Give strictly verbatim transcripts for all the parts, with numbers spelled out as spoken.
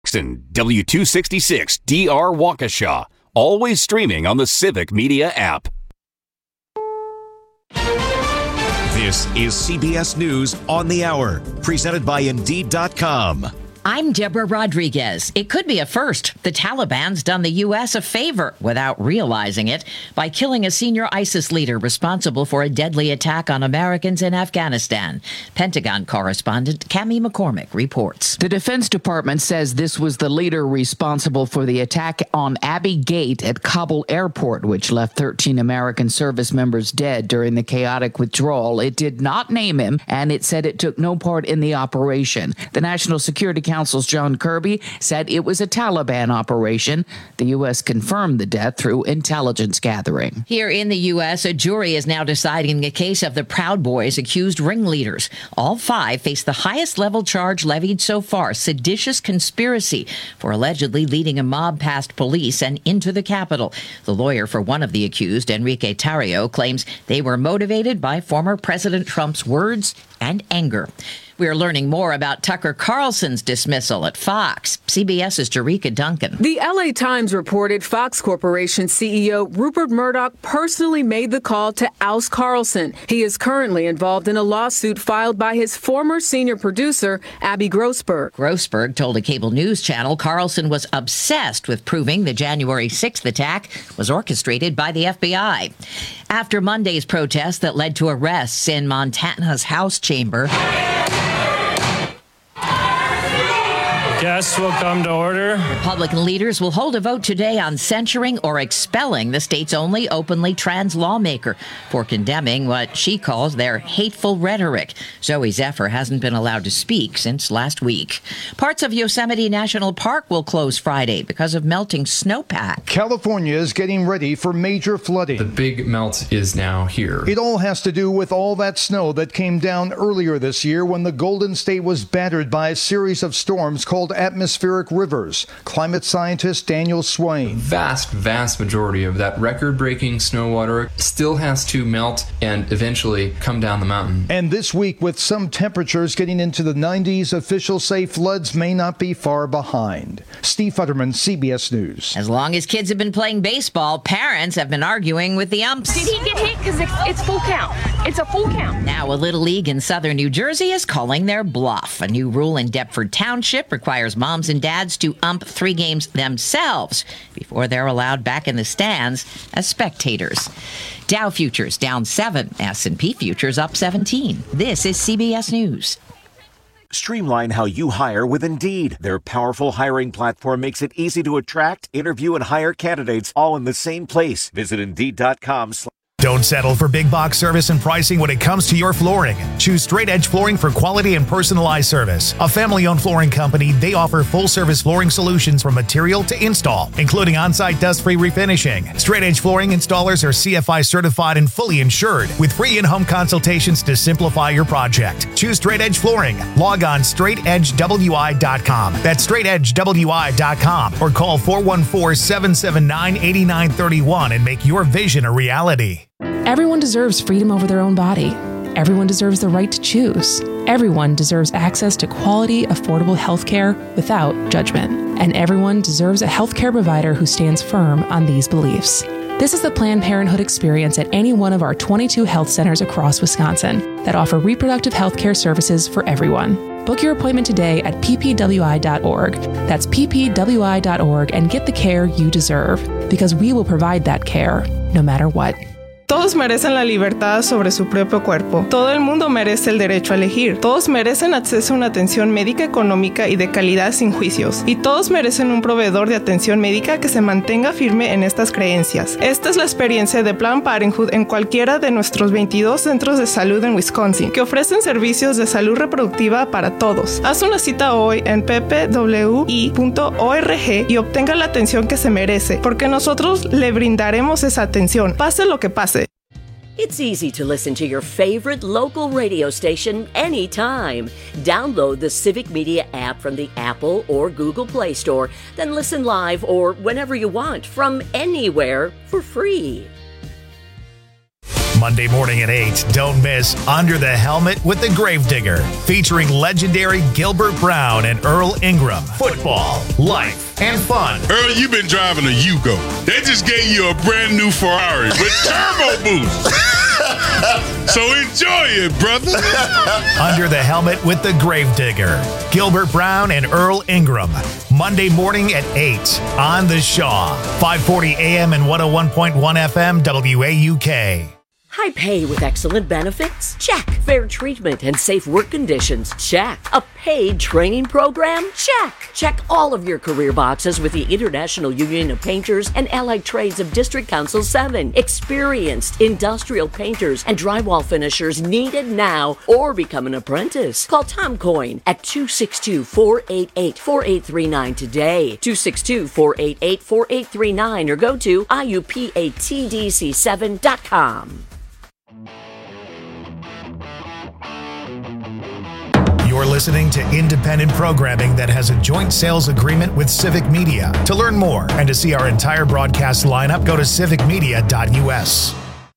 And W two sixty-six D R Waukesha. Always streaming on the Civic Media app. This is C B S News on the Hour, presented by Indeed dot com. I'm Deborah Rodriguez. It could be a first. The Taliban's done the U S a favor without realizing it by killing a senior ISIS leader responsible for a deadly attack on Americans in Afghanistan. Pentagon correspondent Cami McCormick reports. The Defense Department says this was the leader responsible for the attack on Abbey Gate at Kabul Airport, which left thirteen American service members dead during the chaotic withdrawal. It did not name him, and it said it took no part in the operation. The National Security Council's John Kirby said it was a Taliban operation. The U S confirmed the death through intelligence gathering. Here in the U S, a jury is now deciding the case of the Proud Boys accused ringleaders. All five face the highest level charge levied so far, seditious conspiracy for allegedly leading a mob past police and into the Capitol. The lawyer for one of the accused, Enrique Tarrio, claims they were motivated by former President Trump's words and anger. We're learning more about Tucker Carlson's dismissal at Fox. CBS's Jerika Duncan. The L A Times reported Fox Corporation C E O Rupert Murdoch personally made the call to oust Carlson. He is currently involved in a lawsuit filed by his former senior producer, Abby Grossberg. Grossberg told a cable news channel Carlson was obsessed with proving the January sixth attack was orchestrated by the F B I. After Monday's protests that led to arrests in Montana's House chamber, Guests will come to order. Republican leaders will hold a vote today on censuring or expelling the state's only openly trans lawmaker for condemning what she calls their hateful rhetoric. Zoe Zephyr hasn't been allowed to speak since last week. Parts of Yosemite National Park will close Friday because of melting snowpack. California is getting ready for major flooding. The big melt is now here. It all has to do with all that snow that came down earlier this year when the Golden State was battered by a series of storms called atmospheric rivers. Climate scientist Daniel Swain. The vast, vast majority of that record-breaking snow water still has to melt and eventually come down the mountain. And this week, with some temperatures getting into the nineties, officials say floods may not be far behind. Steve Futterman, C B S News. As long as kids have been playing baseball, parents have been arguing with the umps. Did he get hit? Because it's, it's full count. It's a full count. Now a Little League in southern New Jersey is calling their bluff. A new rule in Deptford Township requires moms and dads to ump three games themselves before they're allowed back in the stands as spectators. Dow futures down seven, S and P futures up seventeen. This is C B S News. Streamline how you hire with Indeed. Their powerful hiring platform makes it easy to attract, interview, and hire candidates all in the same place. Visit Indeed dot com. Don't settle for big box service and pricing when it comes to your flooring. Choose Straight Edge Flooring for quality and personalized service. A family-owned flooring company, they offer full-service flooring solutions from material to install, including on-site dust-free refinishing. Straight Edge Flooring installers are C F I certified and fully insured, with free in-home consultations to simplify your project. Choose Straight Edge Flooring. Log on straight edge w i dot com. That's straight edge w i dot com, or call four one four, seven seven nine, eight nine three one and make your vision a reality. Everyone deserves freedom over their own body. Everyone deserves the right to choose. Everyone deserves access to quality, affordable health care without judgment. And everyone deserves a health care provider who stands firm on these beliefs. This is the Planned Parenthood experience at any one of our twenty-two health centers across Wisconsin that offer reproductive health care services for everyone. Book your appointment today at p p w i dot org. That's p p w i dot org and get the care you deserve, because we will provide that care no matter what. Todos merecen la libertad sobre su propio cuerpo. Todo el mundo merece el derecho a elegir. Todos merecen acceso a una atención médica económica y de calidad sin juicios. Y todos merecen un proveedor de atención médica que se mantenga firme en estas creencias. Esta es la experiencia de Planned Parenthood en cualquiera de nuestros veintidós centros de salud en Wisconsin, que ofrecen servicios de salud reproductiva para todos. Haz una cita hoy en p p w i punto org y obtenga la atención que se merece, porque nosotros le brindaremos esa atención, pase lo que pase. It's easy to listen to your favorite local radio station anytime. Download the Civic Media app from the Apple or Google Play Store, then listen live or whenever you want from anywhere for free. Monday morning at eight, don't miss Under the Helmet with the Gravedigger, featuring legendary Gilbert Brown and Earl Ingram. Football, life, and fun. Earl, you've been driving a Yugo. They just gave you a brand new Ferrari with turbo boost. So enjoy it, brother. Under the Helmet with the Gravedigger, Gilbert Brown and Earl Ingram. Monday morning at eight on The Shaw. five forty a.m. and one oh one point one F M W A U K. High pay with excellent benefits? Check. Fair treatment and safe work conditions? Check. A paid training program? Check. Check all of your career boxes with the International Union of Painters and Allied Trades of District Council seven. Experienced industrial painters and drywall finishers needed now, or become an apprentice. Call Tom Coyne at two six two, four eight eight, four eight three nine today. two six two, four eight eight, four eight three nine or go to I U P A T D C seven dot com. You're listening to independent programming that has a joint sales agreement with Civic Media. To learn more and to see our entire broadcast lineup, go to civic media dot U S.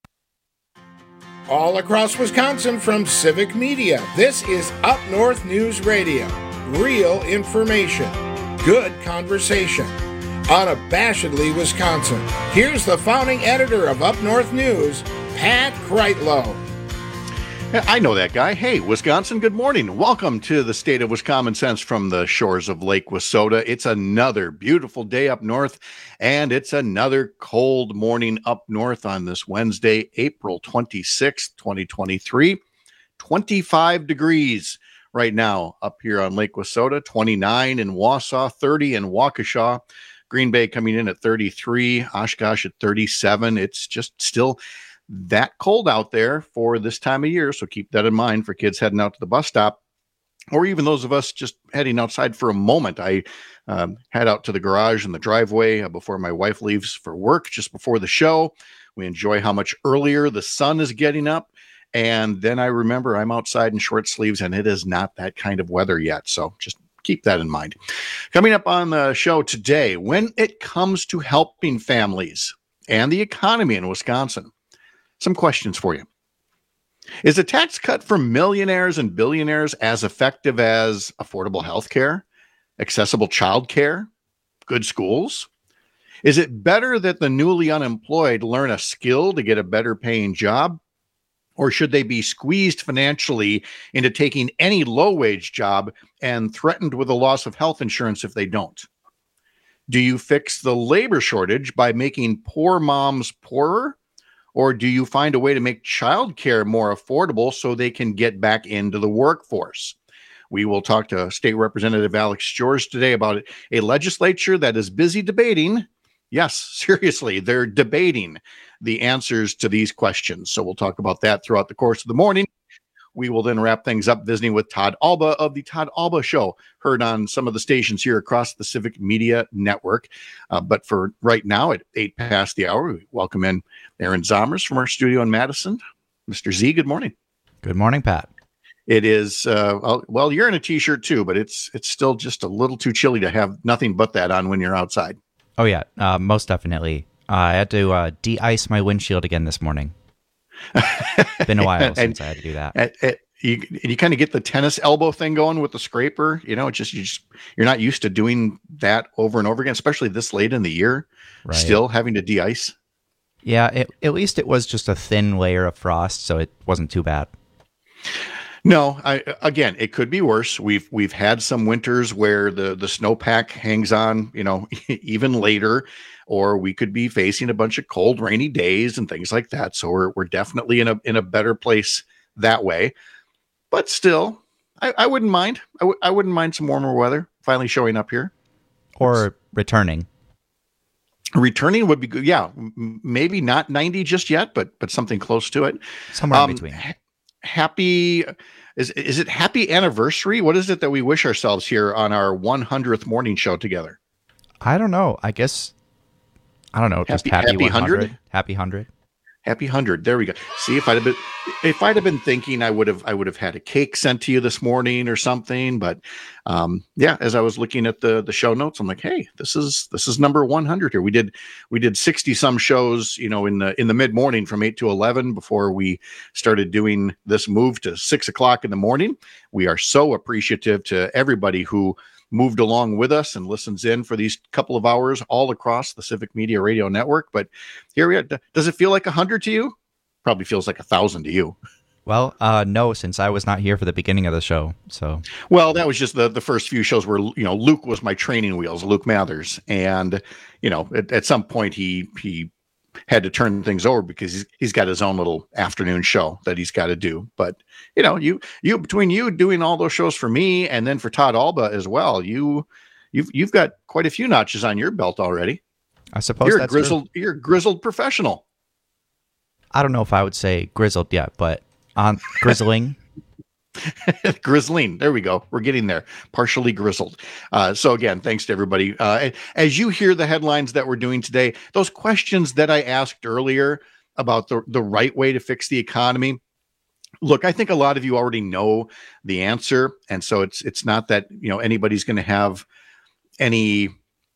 All across Wisconsin from Civic Media, this is Up North News Radio. Real information, good conversation. Unabashedly Wisconsin. Here's the founding editor of Up North News, Pat Kreitlow. I know that guy. Hey, Wisconsin, good morning. Welcome to the state of Wisconsin Sense from the shores of Lake Wissota. It's another beautiful day up north, and it's another cold morning up north on this Wednesday, April twenty-sixth, twenty twenty-three. twenty-five degrees right now up here on Lake Wissota, twenty-nine in Wausau, thirty in Waukesha. Green Bay coming in at thirty-three, Oshkosh at thirty-seven. It's just still that cold out there for this time of year, so keep that in mind for kids heading out to the bus stop, or even those of us just heading outside for a moment. I um, head out to the garage and the driveway uh, before my wife leaves for work, just before the show. We enjoy how much earlier the sun is getting up, and then I remember I'm outside in short sleeves, and it is not that kind of weather yet, so just keep that in mind. Coming up on the show today, when it comes to helping families and the economy in Wisconsin, some questions for you. Is a tax cut for millionaires and billionaires as effective as affordable health care, accessible child care, good schools? Is it better that the newly unemployed learn a skill to get a better paying job? Or should they be squeezed financially into taking any low-wage job and threatened with a loss of health insurance if they don't? Do you fix the labor shortage by making poor moms poorer? Or do you find a way to make childcare more affordable so they can get back into the workforce? We will talk to State Representative Alex George today about a legislature that is busy debating. Yes, seriously, they're debating the answers to these questions. So we'll talk about that throughout the course of the morning. We will then wrap things up visiting with Todd Alba of the Todd Alba Show, heard on some of the stations here across the Civic Media Network. Uh, but for right now, at eight past the hour, we welcome in Aaron Zomers from our studio in Madison. Mister Z, good morning. Good morning, Pat. It is, uh, well, you're in a T-shirt too, but it's it's still just a little too chilly to have nothing but that on when you're outside. Oh, yeah, uh, most definitely. Uh, I had to uh, de-ice my windshield again this morning. Been a while and, since I had to do that. And, and you you kind of get the tennis elbow thing going with the scraper. You know, it's just you just you're not used to doing that over and over again, especially this late in the year. Right. Still having to de-ice. Yeah, it, at least it was just a thin layer of frost, so it wasn't too bad. No, I, again, it could be worse. We've we've had some winters where the the snowpack hangs on, you know, even later. Or we could be facing a bunch of cold, rainy days and things like that. So we're we're definitely in a in a better place that way. But still, I, I wouldn't mind. I, w- I wouldn't mind some warmer weather finally showing up here. Or returning. Returning would be good. Yeah, m- maybe not ninety just yet, but but something close to it. Somewhere um, in between. Ha- happy is is it happy anniversary? What is it that we wish ourselves here on our one hundredth morning show together? I don't know. I guess. I don't know. Just happy, happy, happy one hundred. Happy one hundred. Happy hundred. There we go. See, if I'd have been, if I'd have been thinking, I would have, I would have had a cake sent to you this morning or something. But um, yeah, as I was looking at the the show notes, I'm like, hey, this is this is number one hundred here. We did we did sixty some shows, you know, in the in the mid morning from eight to eleven before we started doing this move to six o'clock in the morning. We are so appreciative to everybody who moved along with us and listens in for these couple of hours all across the Civic Media Radio Network. But here we are. Does it feel like a hundred to you? Probably feels like a thousand to you. Well, uh, no, since I was not here for the beginning of the show. So, well, that was just the, the first few shows where, you know, Luke was my training wheels, Luke Mathers. And, you know, at, at some point he, he had to turn things over because he's, he's got his own little afternoon show that he's got to do. But, you know, you, you, between you doing all those shows for me and then for Todd Alba as well, you, you've, you've got quite a few notches on your belt already. I suppose you're that's a grizzled, true. You're a grizzled professional. I don't know if I would say grizzled yet, but on grizzling. Grizzling. There we go. We're getting there. Partially grizzled. Uh, so again, thanks to everybody. Uh, as you hear the headlines that we're doing today, those questions that I asked earlier about the, the right way to fix the economy. Look, I think a lot of you already know the answer. And so it's, it's not that, you know, anybody's going to have any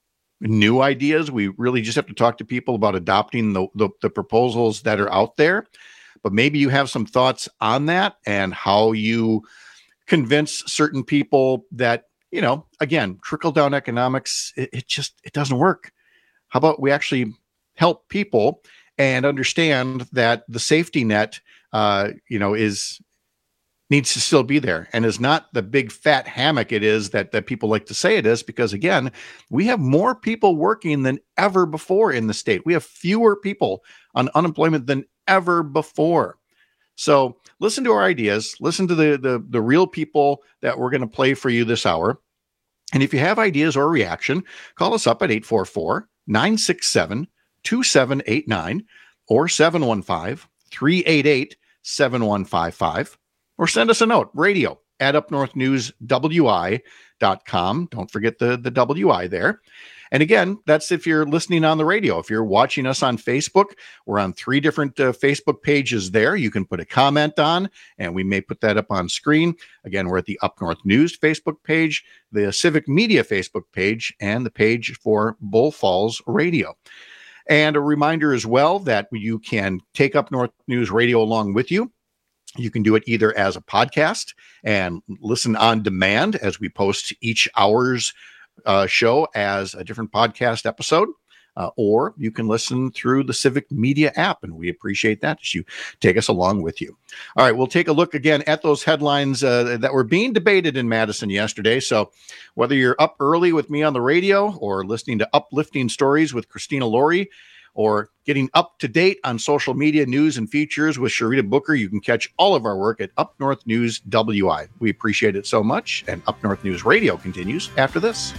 new ideas. We really just have to talk to people about adopting the, the, the proposals that are out there. But maybe you have some thoughts on that and how you convince certain people that, you know, again, trickle down economics, it, it just, it doesn't work. How about we actually help people and understand that the safety net, uh, you know, is, needs to still be there and is not the big fat hammock it is that, that people like to say it is, because again, we have more people working than ever before in the state. We have fewer people on unemployment than ever before. So listen to our ideas, listen to the, the, the real people that we're going to play for you this hour. And if you have ideas or reaction, call us up at eight four four, nine six seven, two seven eight nine or seven one five, three eight eight, seven one five five, or send us a note, radio at up north news w i dot com. Don't forget the, the W I there. And again, that's if you're listening on the radio. If you're watching us on Facebook, we're on three different uh, Facebook pages there. You can put a comment on, and we may put that up on screen. Again, we're at the Up North News Facebook page, the Civic Media Facebook page, and the page for Bull Falls Radio. And a reminder as well that you can take Up North News Radio along with you. You can do it either as a podcast and listen on demand as we post each hour's uh, show as a different podcast episode, uh, or you can listen through the Civic Media app, and we appreciate that as you take us along with you. All right, we'll take a look again at those headlines uh, that were being debated in Madison yesterday. So whether you're up early with me on the radio or listening to Uplifting Stories with Christina Laurie, or getting up to date on social media news and features with Sharita Booker, you can catch all of our work at Up North News W I. We appreciate it so much, and Up North News Radio continues after this.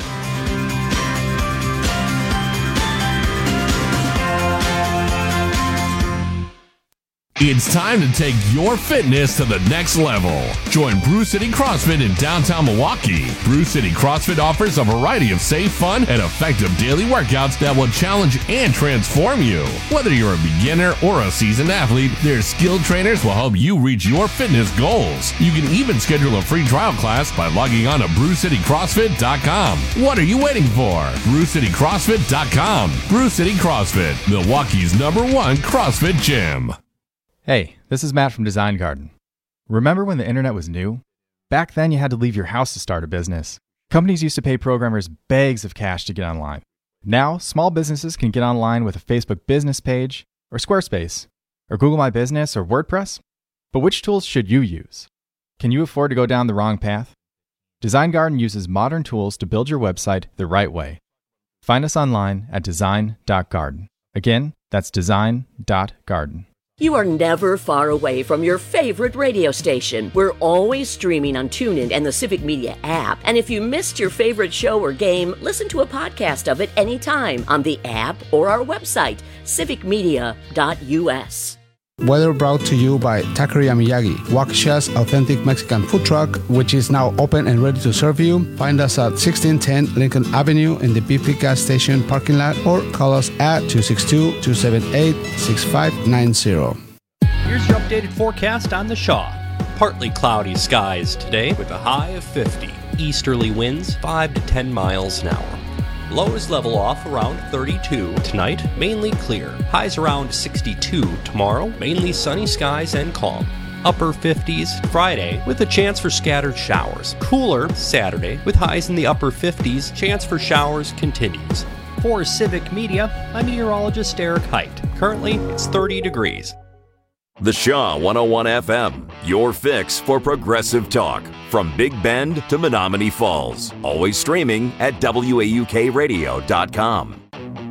It's time to take your fitness to the next level. Join Brew City CrossFit in downtown Milwaukee. Brew City CrossFit offers a variety of safe, fun, and effective daily workouts that will challenge and transform you. Whether you're a beginner or a seasoned athlete, their skilled trainers will help you reach your fitness goals. You can even schedule a free trial class by logging on to brew city crossfit dot com. What are you waiting for? brew city crossfit dot com. Brew City CrossFit, Milwaukee's number one CrossFit gym. Hey, this is Matt from Design Garden. Remember when the internet was new? Back then, you had to leave your house to start a business. Companies used to pay programmers bags of cash to get online. Now, small businesses can get online with a Facebook business page, or Squarespace, or Google My Business, or WordPress. But which tools should you use? Can you afford to go down the wrong path? Design Garden uses modern tools to build your website the right way. Find us online at design dot garden. Again, that's design dot garden. You are never far away from your favorite radio station. We're always streaming on TuneIn and the Civic Media app. And if you missed your favorite show or game, listen to a podcast of it anytime on the app or our website, civic media dot u s. Weather brought to you by Taqueria Miyagi, Waukesha's authentic Mexican food truck, which is now open and ready to serve you. Find us at sixteen ten Lincoln Avenue in the B P gas station parking lot, or call us at two six two, two seven eight, six five nine zero. Here's your updated forecast on the Shaw. Partly cloudy skies today with a high of fifty. Easterly winds five to ten miles an hour. Lows level off around thirty-two tonight, mainly clear. Highs around sixty-two tomorrow, mainly sunny skies and calm. Upper fifties Friday with a chance for scattered showers. Cooler Saturday with highs in the upper fifties. Chance for showers continues. For Civic Media, I'm meteorologist Eric Height. Currently, it's thirty degrees. The Shaw one oh one F M, your fix for progressive talk. From Big Bend to Menominee Falls. Always streaming at W A U K radio dot com.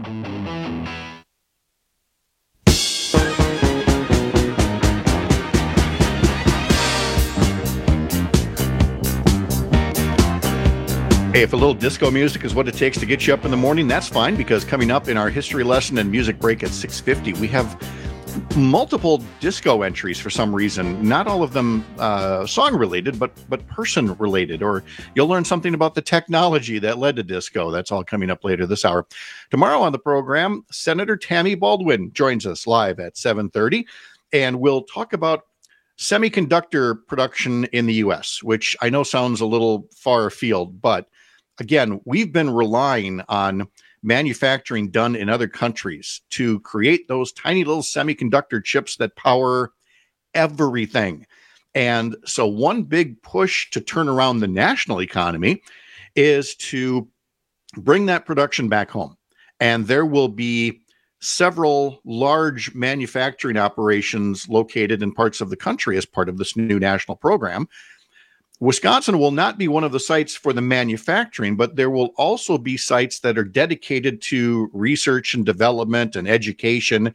Hey, if a little disco music is what it takes to get you up in the morning, that's fine, because coming up in our history lesson and music break at six fifty, we have multiple disco entries for some reason. Not all of them uh, song related, but but person related. Or you'll learn something about the technology that led to disco. That's all coming up later this hour. Tomorrow on the program, Senator Tammy Baldwin joins us live at seven thirty, and we'll talk about semiconductor production in the U S, which I know sounds a little far afield, but again, we've been relying on manufacturing done in other countries to create those tiny little semiconductor chips that power everything. And so one big push to turn around the national economy is to bring that production back home. And there will be several large manufacturing operations located in parts of the country as part of this new national program. Wisconsin will not be one of the sites for the manufacturing, but there will also be sites that are dedicated to research and development and education.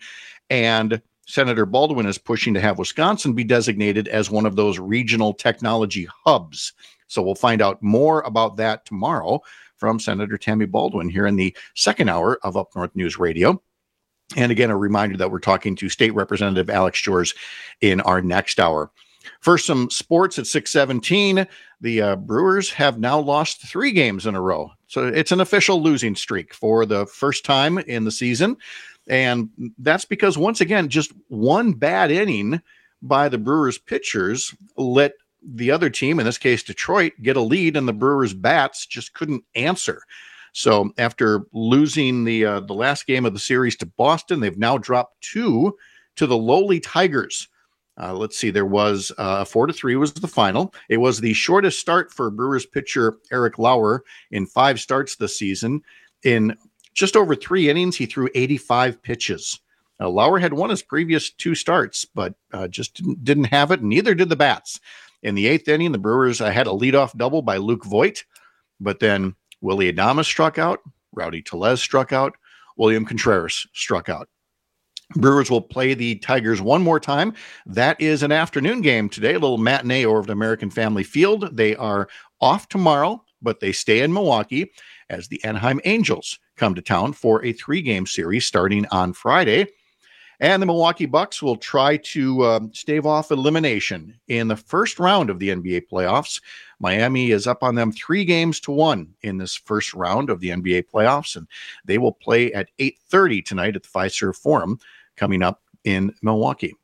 And Senator Baldwin is pushing to have Wisconsin be designated as one of those regional technology hubs. So we'll find out more about that tomorrow from Senator Tammy Baldwin here in the second hour of Up North News Radio. And again, a reminder that we're talking to State Representative Alex Jors in our next hour. First, some sports at six seventeen. The uh, Brewers have now lost three games in a row. So it's an official losing streak for the first time in the season. And that's because, once again, just one bad inning by the Brewers pitchers let the other team, in this case Detroit, get a lead, and the Brewers bats just couldn't answer. So after losing the uh, the last game of the series to Boston, they've now dropped two to the lowly Tigers. Uh, let's see, there was uh, four to three was the final. It was the shortest start for Brewers pitcher Eric Lauer in five starts this season. In just over three innings, he threw eighty-five pitches. Uh, Lauer had won his previous two starts, but uh, just didn't, didn't have it, and neither did the bats. In the eighth inning, the Brewers uh, had a leadoff double by Luke Voigt, but then Willie Adames struck out, Rowdy Tellez struck out, William Contreras struck out. Brewers will play the Tigers one more time. That is an afternoon game today, a little matinee over at American Family Field. They are off tomorrow, but they stay in Milwaukee as the Anaheim Angels come to town for a three-game series starting on Friday. And the Milwaukee Bucks will try to uh, stave off elimination in the first round of the N B A playoffs. Miami is up on them three games to one in this first round of the N B A playoffs, and they will play at eight thirty tonight at the Fiserv Forum, coming up in Milwaukee.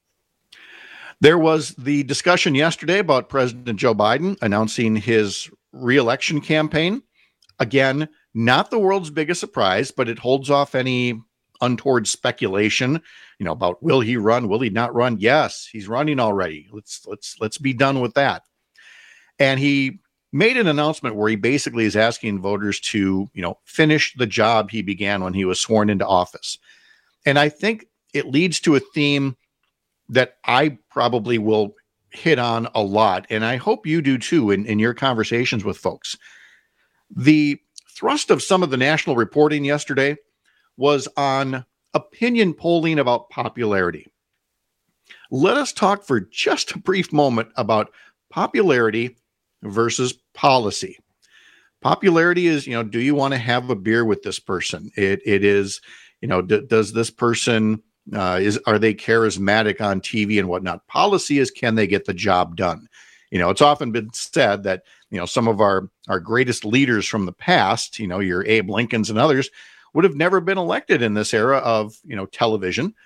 There was the discussion yesterday about President Joe Biden announcing his re-election campaign. Again, not the world's biggest surprise, but it holds off any untoward speculation, you know, about will he run, will he not run? Yes, he's running already. Let's let's let's be done with that. And he made an announcement where he basically is asking voters to, you know, finish the job he began when he was sworn into office. And I think it leads to a theme that I probably will hit on a lot, and I hope you do too in, in your conversations with folks. The thrust of some of the national reporting yesterday was on opinion polling about popularity. Let us talk for just a brief moment about popularity versus policy. Popularity is, you know, do you want to have a beer with this person? It it is, you know, d- does this person Uh, is are they charismatic on T V and whatnot? Policy is, can they get the job done? You know, it's often been said that, you know, some of our, our greatest leaders from the past, you know, your Abe Lincolns and others, would have never been elected in this era of, you know, television,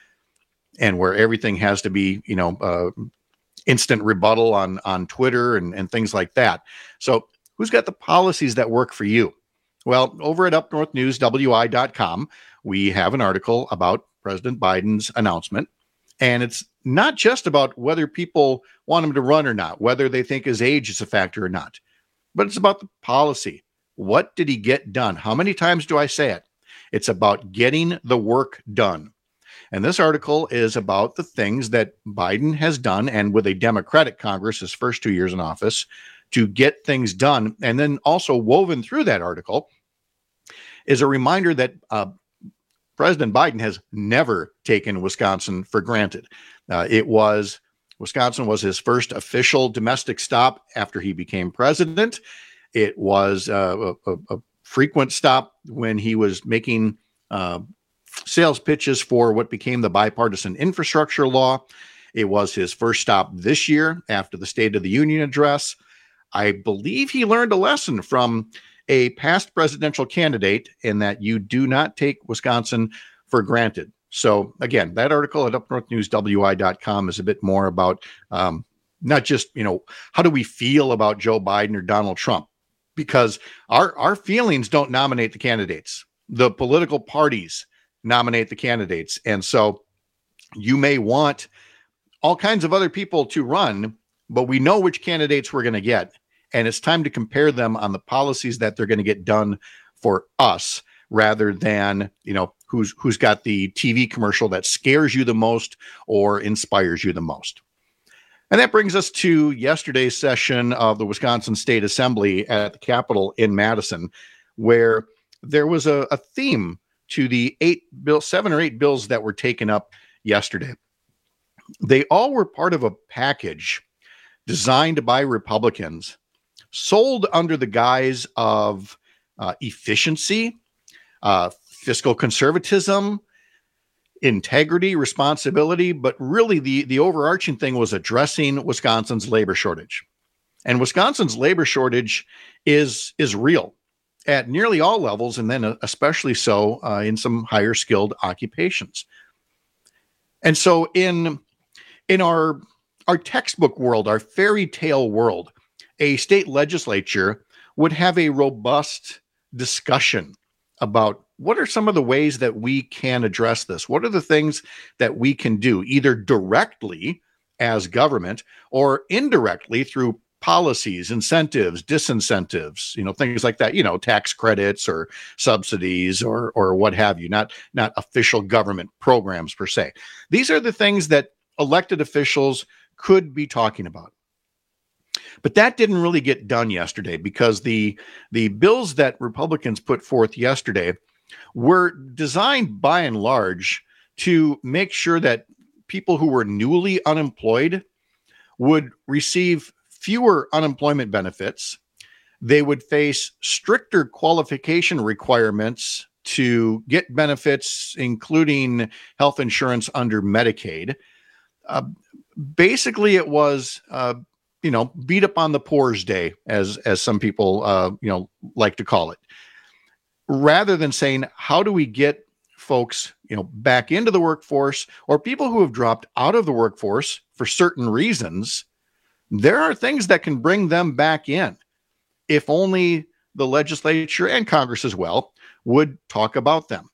and where everything has to be, you know, uh, instant rebuttal on, on Twitter and, and things like that. So who's got the policies that work for you? Well, over at up north news w i dot com, we have an article about President Biden's announcement. And it's not just about whether people want him to run or not, whether they think his age is a factor or not, but it's about the policy. What did he get done? How many times do I say it? It's about getting the work done. And this article is about the things that Biden has done, and with a Democratic Congress, his first two years in office, to get things done. And then also woven through that article is a reminder that uh, President Biden has never taken Wisconsin for granted. Uh, it was, Wisconsin was his first official domestic stop after he became president. It was uh, a, a frequent stop when he was making uh, sales pitches for what became the bipartisan infrastructure law. It was his first stop this year after the State of the Union address. I believe he learned a lesson from a past presidential candidate in that you do not take Wisconsin for granted. So again, that article at up north news w i dot com is a bit more about um, not just, you know, how do we feel about Joe Biden or Donald Trump? Because our, our feelings don't nominate the candidates. The political parties nominate the candidates. And so you may want all kinds of other people to run, but we know which candidates we're going to get. And it's time to compare them on the policies that they're going to get done for us, rather than, you know, who's who's got the T V commercial that scares you the most or inspires you the most. And that brings us to yesterday's session of the Wisconsin State Assembly at the Capitol in Madison, where there was a, a theme to the eight bill, seven or eight bills that were taken up yesterday. They all were part of a package designed by Republicans, sold under the guise of uh, efficiency, uh, fiscal conservatism, integrity, responsibility, but really the, the overarching thing was addressing Wisconsin's labor shortage. And Wisconsin's labor shortage is, is real at nearly all levels, and then especially so uh, in some higher skilled occupations. And so in, in our, our textbook world, our fairy tale world, a state legislature would have a robust discussion about what are some of the ways that we can address this? What are the things that we can do, either directly as government or indirectly through policies, incentives, disincentives, you know, things like that, you know, tax credits or subsidies or or what have you, not, not official government programs per se. These are the things that elected officials could be talking about. But that didn't really get done yesterday, because the, the bills that Republicans put forth yesterday were designed by and large to make sure that people who were newly unemployed would receive fewer unemployment benefits. They would face stricter qualification requirements to get benefits, including health insurance under Medicaid. Uh, basically, it was, uh, you know, beat up on the poor's day, as as some people, uh, you know, like to call it, rather than saying, how do we get folks, you know, back into the workforce, or people who have dropped out of the workforce for certain reasons. There are things that can bring them back in, if only the legislature and Congress as well would talk about them.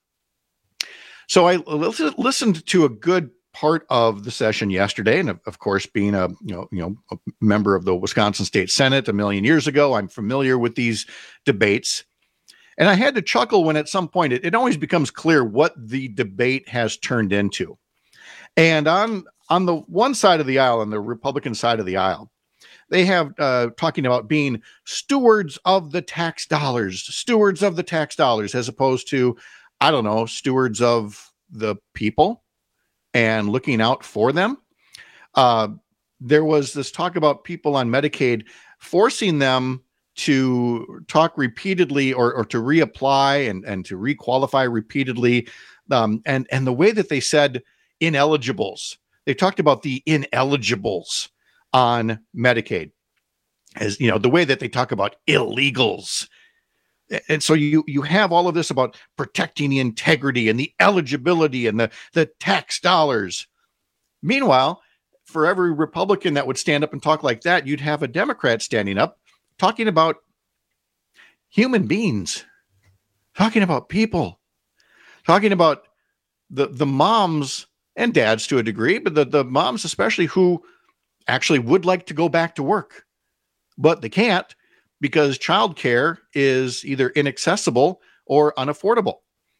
So I listened to a good part of the session yesterday, and of, of course, being a you know you know a member of the Wisconsin State Senate a million years ago, I'm familiar with these debates. And I had to chuckle when at some point it, it always becomes clear what the debate has turned into. And on on the one side of the aisle, on the Republican side of the aisle, they have uh, talking about being stewards of the tax dollars, stewards of the tax dollars, as opposed to, I don't know, stewards of the people and looking out for them. Uh, there was this talk about people on Medicaid forcing them to talk repeatedly or, or to reapply and, and to requalify repeatedly. Um, and, and the way that they said, ineligibles. They talked about the ineligibles on Medicaid, as you know, the way that they talk about illegals. And so you you have all of this about protecting the integrity and the eligibility and the, the tax dollars. Meanwhile, for every Republican that would stand up and talk like that, you'd have a Democrat standing up talking about human beings, talking about people, talking about the, the moms and dads to a degree, but the, the moms especially who actually would like to go back to work, but they can't because childcare is either inaccessible or unaffordable.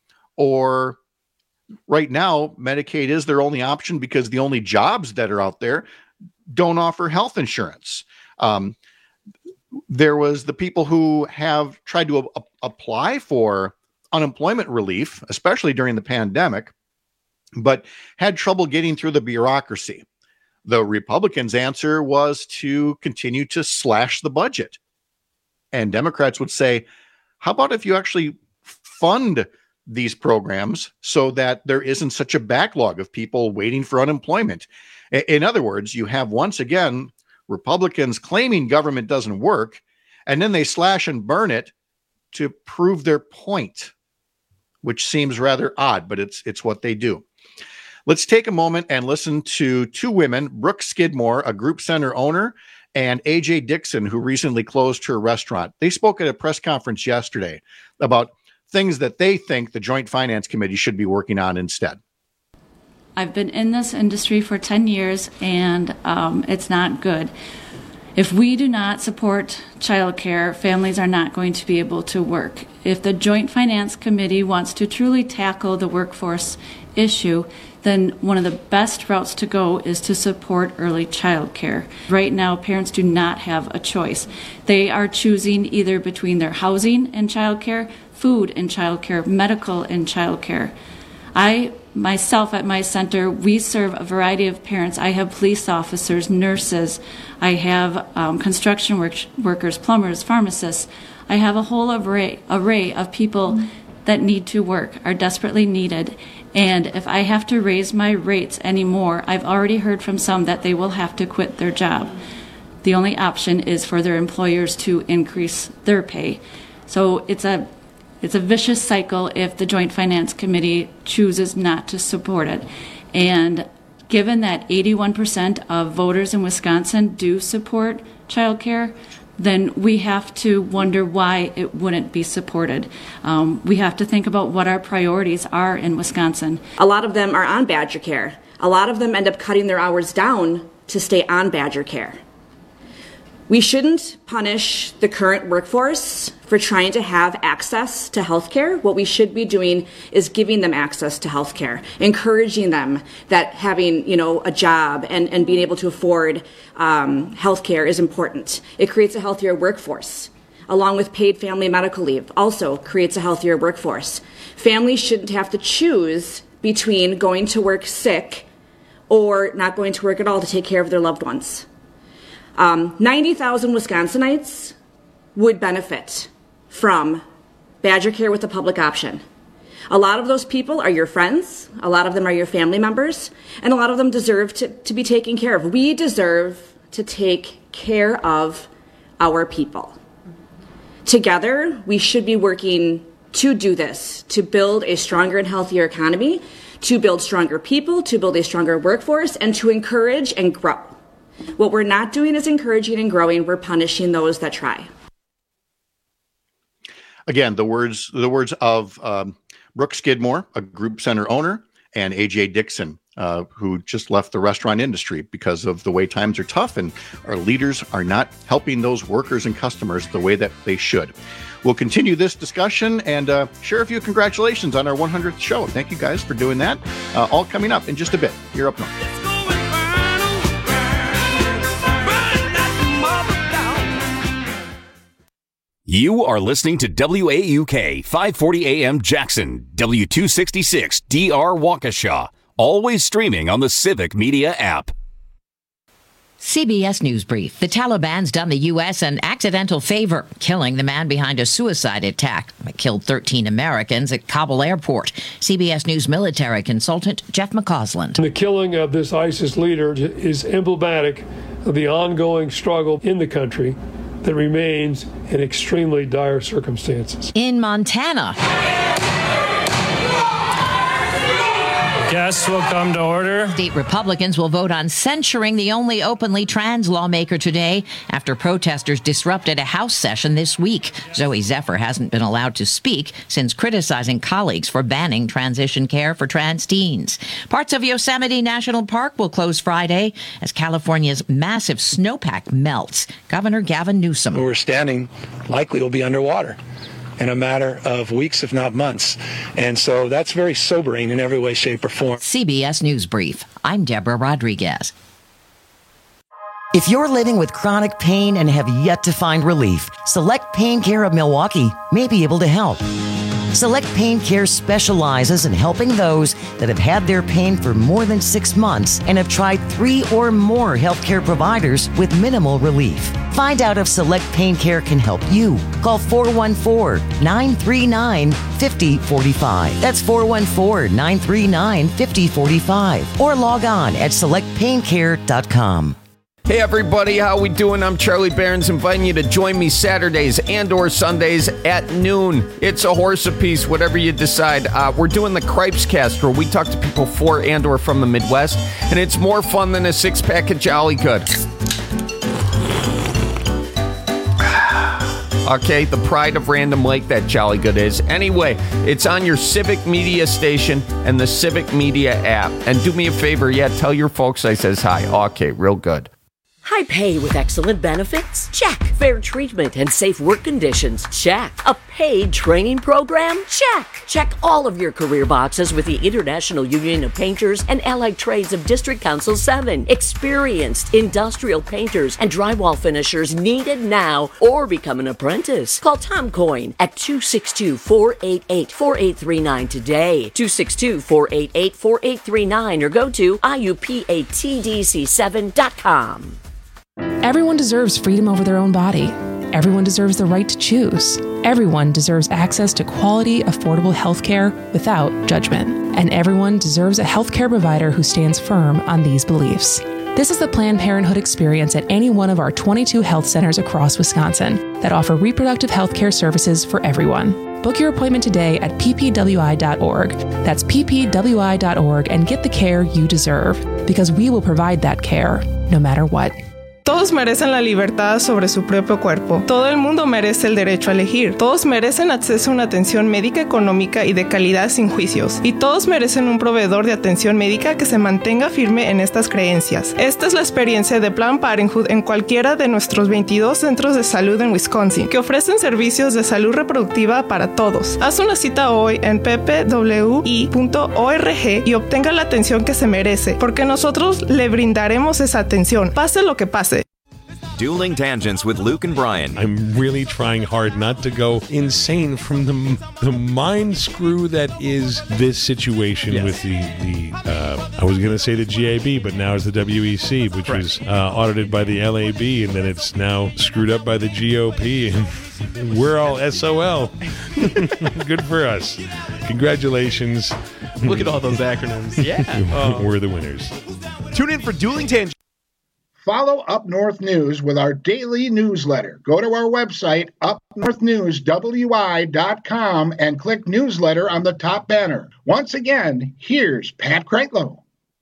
Or right now, Medicaid is their only option because the only jobs that are out there don't offer health insurance. Um, there was the people who have tried to a- apply for unemployment relief, especially during the pandemic, but had trouble getting through the bureaucracy. The Republicans' answer was to continue to slash the budget. And Democrats would say, how about if you actually fund these programs so that there isn't such a backlog of people waiting for unemployment? In other words, you have once again Republicans claiming government doesn't work, and then they slash and burn it to prove their point, which seems rather odd, but it's it's what they do. Let's take a moment and listen to two women, Brooke Skidmore, a group center owner, and A J Dixon, who recently closed her restaurant. They spoke at a press conference yesterday about things that they think the Joint Finance Committee should be working on instead. I've been in this industry for ten years, and um, it's not good. If we do not support childcare, families are not going to be able to work. If the Joint Finance Committee wants to truly tackle the workforce issue, then one of the best routes to go is to support early childcare. Right now, parents do not have a choice. They are choosing either between their housing and childcare, food and childcare, medical and childcare. I, myself at my center, we serve a variety of parents. I have police officers, nurses, I have um, construction work, workers, plumbers, pharmacists. I have a whole array, array of people that need to work, are desperately needed. And if I have to raise my rates anymore, I've already heard from some that they will have to quit their job. The only option is for their employers to increase their pay. So it's a it's a vicious cycle if the Joint Finance Committee chooses not to support it. And given that eighty-one percent of voters in Wisconsin do support childcare, then we have to wonder why it wouldn't be supported. Um, we have to think about what our priorities are in Wisconsin. A lot of them are on Badger Care. A lot of them end up cutting their hours down to stay on Badger Care. We shouldn't punish the current workforce for trying to have access to health care. What we should be doing is giving them access to health care, encouraging them that having, you know, a job and, and being able to afford um, health care is important. It creates a healthier workforce. Along with paid family medical leave, also creates a healthier workforce. Families shouldn't have to choose between going to work sick or not going to work at all to take care of their loved ones. Um, ninety thousand Wisconsinites would benefit from Badger Care with a public option. A lot of those people are your friends, a lot of them are your family members, and a lot of them deserve to, to be taken care of. We deserve to take care of our people. Together, we should be working to do this, to build a stronger and healthier economy, to build stronger people, to build a stronger workforce, and to encourage and grow. What we're not doing is encouraging and growing. We're punishing those that try. Again, the words the words of um, Brooke Skidmore, a group center owner, and A J Dixon, uh, who just left the restaurant industry because of the way times are tough and our leaders are not helping those workers and customers the way that they should. We'll continue this discussion and uh, share a few congratulations on our one hundredth show. Thank you guys for doing that. Uh, all coming up in just a bit. You're up north. You are listening to W A U K five forty A M Jackson, W two sixty-six D R Waukesha, always streaming on the Civic Media app. C B S News Brief. The Taliban's done the U S an accidental favor, killing the man behind a suicide attack that killed thirteen Americans at Kabul airport. C B S News military consultant Jeff McCausland. The killing of this ISIS leader is emblematic of the ongoing struggle in the country that remains in extremely dire circumstances. In Montana, guests will come to order. State Republicans will vote on censuring the only openly trans lawmaker today after protesters disrupted a House session this week. Zoe Zephyr hasn't been allowed to speak since criticizing colleagues for banning transition care for trans teens. Parts of Yosemite National Park will close Friday as California's massive snowpack melts. Governor Gavin Newsom. Where we're standing likely will be underwater in a matter of weeks, if not months. And so that's very sobering in every way, shape, or form. C B S News Brief. I'm Deborah Rodriguez. If you're living with chronic pain and have yet to find relief, Select Pain Care of Milwaukee may be able to help. Select Pain Care specializes in helping those that have had their pain for more than six months and have tried three or more healthcare providers with minimal relief. Find out if Select Pain Care can help you. Call four one four, nine three nine, five zero four five. That's four one four, nine three nine, five zero four five. Or log on at select pain care dot com. Hey everybody, how we doing? I'm Charlie Barons, inviting you to join me Saturdays and or Sundays at noon. It's a horse apiece, whatever you decide. Uh, we're doing the Cripes Cast, where we talk to people for and or from the Midwest, and it's more fun than a six-pack of Jolly Good. Okay, the pride of Random Lake, that Jolly Good is. Anyway, it's on your Civic Media station and the Civic Media app. And do me a favor, yeah, tell your folks I says hi. Okay, real good. High pay with excellent benefits? Check. Fair treatment and safe work conditions? Check. A paid training program? Check. Check all of your career boxes with the International Union of Painters and Allied Trades of District Council seven. Experienced industrial painters and drywall finishers needed now, or become an apprentice. Call Tom Coyne at two six two, four eight eight, four eight three nine today. two six two, four eight eight, four eight three nine or go to I U P A T D C seven dot com. Everyone deserves freedom over their own body. Everyone deserves the right to choose. Everyone deserves access to quality, affordable health care without judgment. And everyone deserves a health care provider who stands firm on these beliefs. This is the Planned Parenthood experience at any one of our twenty-two health centers across Wisconsin that offer reproductive health care services for everyone. Book your appointment today at p p w i dot org. That's p p w i dot org and get the care you deserve, because we will provide that care no matter what. Todos merecen la libertad sobre su propio cuerpo. Todo el mundo merece el derecho a elegir. Todos merecen acceso a una atención médica económica y de calidad sin juicios. Y todos merecen un proveedor de atención médica que se mantenga firme en estas creencias. Esta es la experiencia de Planned Parenthood en cualquiera de nuestros veintidós centros de salud en Wisconsin, que ofrecen servicios de salud reproductiva para todos. Haz una cita hoy en p p w i punto org y obtenga la atención que se merece, porque nosotros le brindaremos esa atención, pase lo que pase. Dueling Tangents with Luke and Brian. I'm really trying hard not to go insane from the the mind screw that is this situation yes. with the, the uh, I was going to say the G A B, but now it's the W E C, which right. was uh, audited by the L A B, and then it's now screwed up by the G O P, and we're all S O L. Good for us. Congratulations. Look at all those acronyms. Yeah. uh, we're the winners. Tune in for Dueling Tangents. Follow Up North News with our daily newsletter. Go to our website, up north news w i dot com, and click newsletter on the top banner. Once again, here's Pat Kreitlow.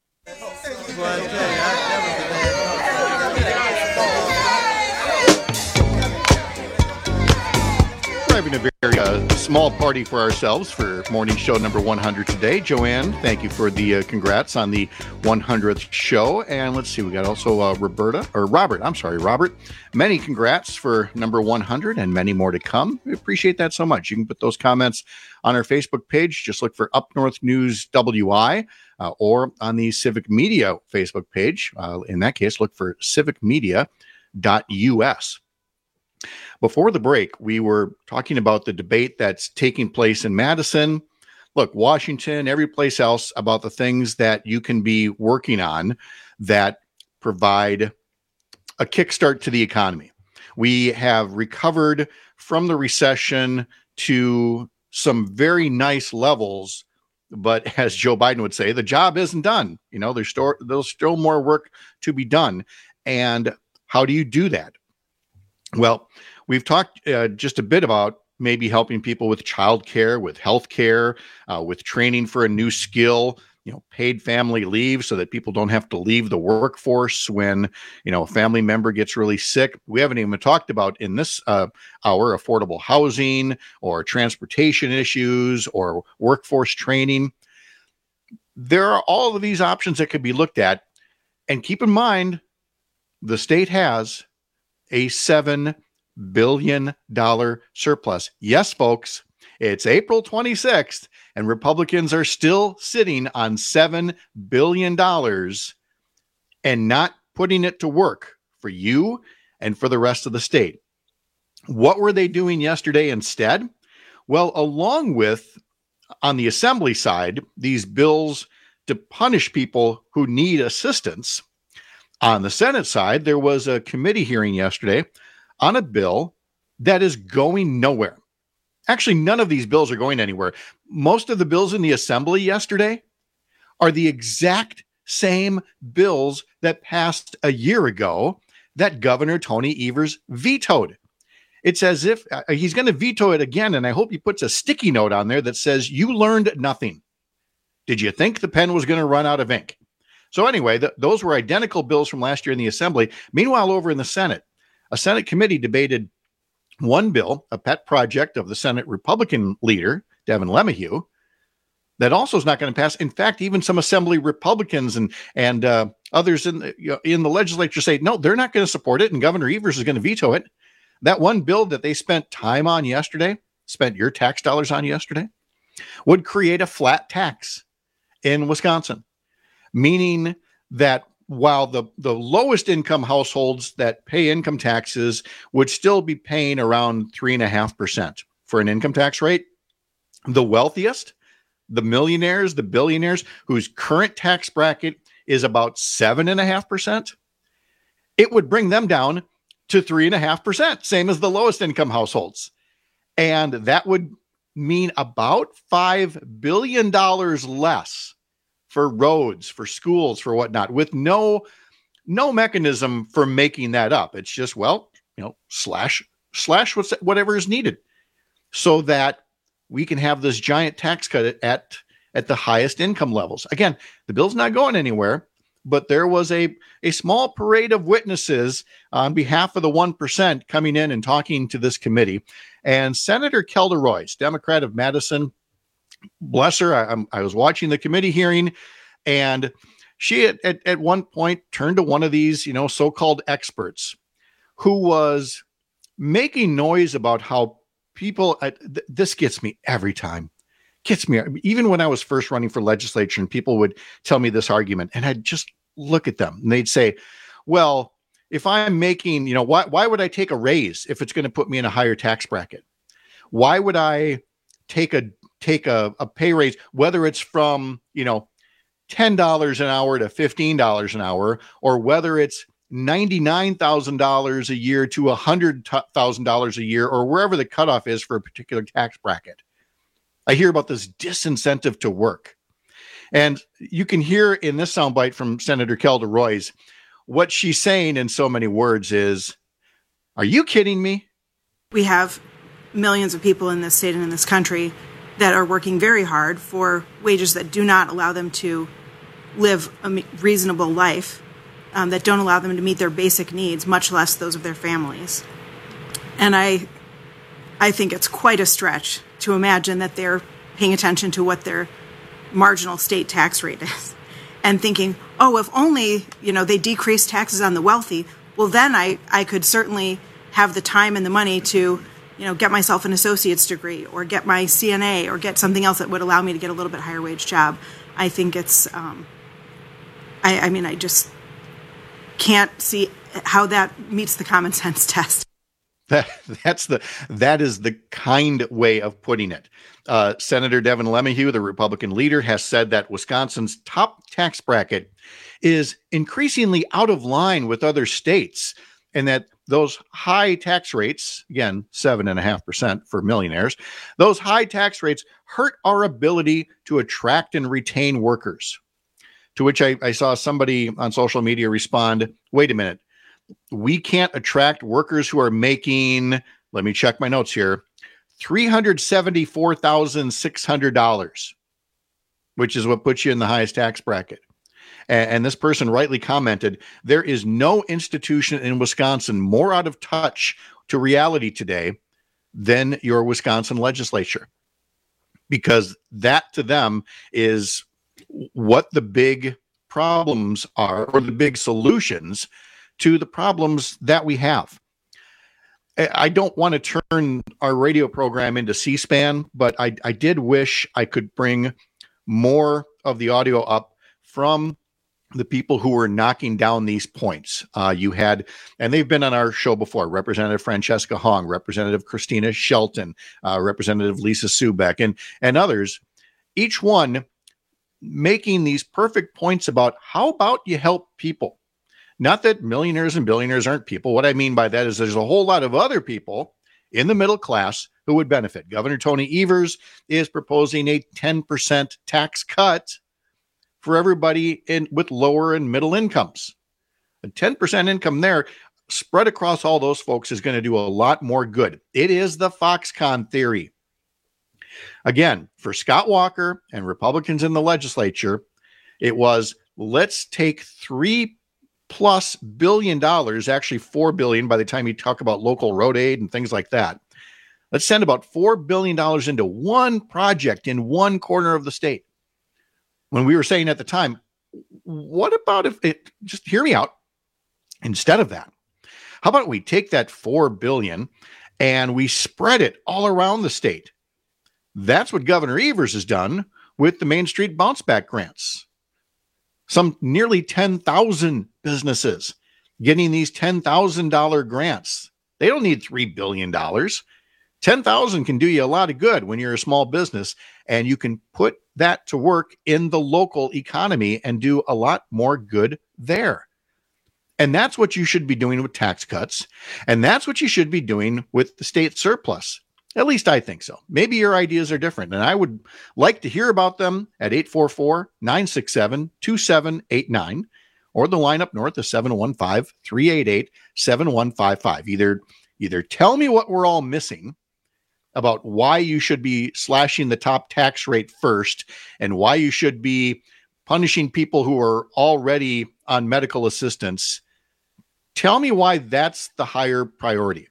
We're having a very uh, small party for ourselves for morning show number one hundred today. Joanne, thank you for the uh, congrats on the one hundredth show. And let's see, we got also uh, Roberta, or Robert, I'm sorry, Robert. Many congrats for number one hundred and many more to come. We appreciate that so much. You can put those comments on our Facebook page. Just look for Up North News W I uh, or on the Civic Media Facebook page. Uh, in that case, look for civic media dot u s. Before the break, we were talking about the debate that's taking place in Madison. Look, Washington, every place else, about the things that you can be working on that provide a kickstart to the economy. We have recovered from the recession to some very nice levels, but as Joe Biden would say, the job isn't done. You know, there's still, there's still more work to be done. And how do you do that? Well, we've talked uh, just a bit about maybe helping people with childcare, with healthcare, uh, with training for a new skill, you know, paid family leave so that people don't have to leave the workforce when, you know, a family member gets really sick. We haven't even talked about in this uh, hour affordable housing or transportation issues or workforce training. There are all of these options that could be looked at. And keep in mind, the state has a seven billion dollars surplus. Yes, folks, it's April twenty-sixth, and Republicans are still sitting on seven billion dollars and not putting it to work for you and for the rest of the state. What were they doing yesterday instead? Well, along with, on the assembly side, these bills to punish people who need assistance, on the Senate side, there was a committee hearing yesterday on a bill that is going nowhere. Actually, none of these bills are going anywhere. Most of the bills in the assembly yesterday are the exact same bills that passed a year ago that Governor Tony Evers vetoed. It's as if uh, he's going to veto it again, and I hope he puts a sticky note on there that says, "You learned nothing. Did you think the pen was going to run out of ink?" So anyway, th- those were identical bills from last year in the assembly. Meanwhile, over in the Senate, a Senate committee debated one bill, a pet project of the Senate Republican leader, Devin LeMahieu, that also is not going to pass. In fact, even some Assembly Republicans and and uh, others in the, you know, in the legislature say, no, they're not going to support it, and Governor Evers is going to veto it. That one bill that they spent time on yesterday, spent your tax dollars on yesterday, would create a flat tax in Wisconsin, meaning that while the, the lowest income households that pay income taxes would still be paying around three and a half percent for an income tax rate, the wealthiest, the millionaires, the billionaires whose current tax bracket is about seven and a half percent, it would bring them down to three and a half percent, same as the lowest income households. And that would mean about five billion dollars less for roads, for schools, for whatnot, with no no mechanism for making that up. It's just, well, you know, slash, slash what's whatever is needed so that we can have this giant tax cut at, at the highest income levels. Again, the bill's not going anywhere, but there was a, a small parade of witnesses on behalf of the one percent coming in and talking to this committee. And Senator Kelda Roys, Democrat of Madison, bless her, I, I was watching the committee hearing, and she at, at, at one point turned to one of these, you know, so-called experts who was making noise about how people, uh, th- this gets me every time, gets me, even when I was first running for legislature and people would tell me this argument, and I'd just look at them and they'd say, well, if I'm making, you know, why, why would I take a raise if it's going to put me in a higher tax bracket? Why would I take a take a, a pay raise, whether it's from, you know, ten dollars an hour to fifteen dollars an hour, or whether it's ninety-nine thousand dollars a year to one hundred thousand dollars a year, or wherever the cutoff is for a particular tax bracket. I hear about this disincentive to work. And you can hear in this soundbite from Senator Kelda Roys, what she's saying in so many words is, are you kidding me? We have millions of people in this state and in this country that are working very hard for wages that do not allow them to live a reasonable life, um, that don't allow them to meet their basic needs, much less those of their families. And I, I think it's quite a stretch to imagine that they're paying attention to what their marginal state tax rate is and thinking, oh, if only, you know, they decrease taxes on the wealthy, well, then I, I could certainly have the time and the money to, you know, get myself an associate's degree or get my C N A or get something else that would allow me to get a little bit higher wage job. I think it's, um, I, I mean, I just can't see how that meets the common sense test. That, that's the, that is the kind way of putting it. Uh, Senator Devin LeMahieu, the Republican leader, has said that Wisconsin's top tax bracket is increasingly out of line with other states. and that those high tax rates, again, seven and a half percent for millionaires, those high tax rates hurt our ability to attract and retain workers. To which I, I saw somebody on social media respond, wait a minute, we can't attract workers who are making, let me check my notes here, three hundred seventy-four thousand six hundred dollars, which is what puts you in the highest tax bracket. And, and this person rightly commented, there is no institution in Wisconsin more out of touch to reality today than your Wisconsin legislature, because that to them is what the big problems are, or the big solutions to the problems that we have. I don't want to turn our radio program into C-SPAN, but I, I did wish I could bring more of the audio up from the people who were knocking down these points. Uh, you had, and they've been on our show before, Representative Francesca Hong, Representative Christina Shelton, uh, Representative Lisa Subeck, and, and others, each one making these perfect points about how about you help people. Not that millionaires and billionaires aren't people. What I mean by that is there's a whole lot of other people in the middle class who would benefit. Governor Tony Evers is proposing a ten percent tax cut for everybody in with lower and middle incomes. A ten percent income there spread across all those folks is going to do a lot more good. It is the Foxconn theory. Again, for Scott Walker and Republicans in the legislature, it was, let's take three plus billion dollars, actually four billion by the time you talk about local road aid and things like that. Let's send about four billion dollars into one project in one corner of the state. When we were saying at the time, what about if it, just hear me out, instead of that, how about we take that four billion dollars and we spread it all around the state? That's what Governor Evers has done with the Main Street Bounce Back grants. Some nearly ten thousand businesses getting these ten thousand dollars grants. They don't need three billion dollars. ten thousand can do you a lot of good when you're a small business, and you can put that to work in the local economy and do a lot more good there. And that's what you should be doing with tax cuts. And that's what you should be doing with the state surplus. At least I think so. Maybe your ideas are different, and I would like to hear about them at eight four four, nine six seven, two seven eight nine, or the line up north is seven one five, three eight eight, seven one five five. Either, either tell me what we're all missing about why you should be slashing the top tax rate first and why you should be punishing people who are already on medical assistance. Tell me why that's the higher priority.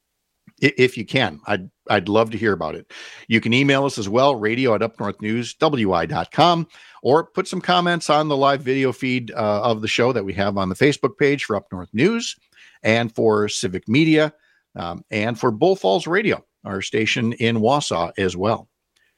If you can, I'd, I'd love to hear about it. You can email us as well, radio at up north news w i dot com, or put some comments on the live video feed uh, of the show that we have on the Facebook page for Up North News and for Civic Media um, and for Bull Falls Radio, our station in Wausau as well.